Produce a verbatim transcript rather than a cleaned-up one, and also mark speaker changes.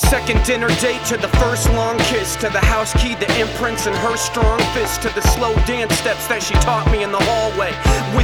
Speaker 1: second dinner date, to the first long kiss, to the house key, the imprints in her strong fist, to the slow dance steps that she taught me in the hallway. With